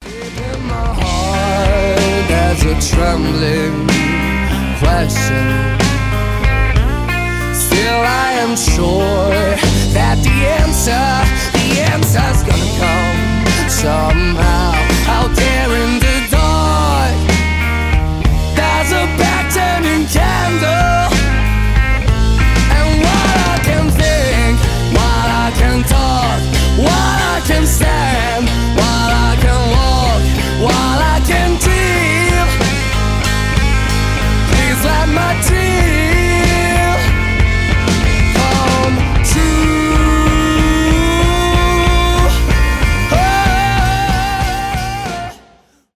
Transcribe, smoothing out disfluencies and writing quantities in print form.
In my heart there's a trembling question. Still I am sure that the answer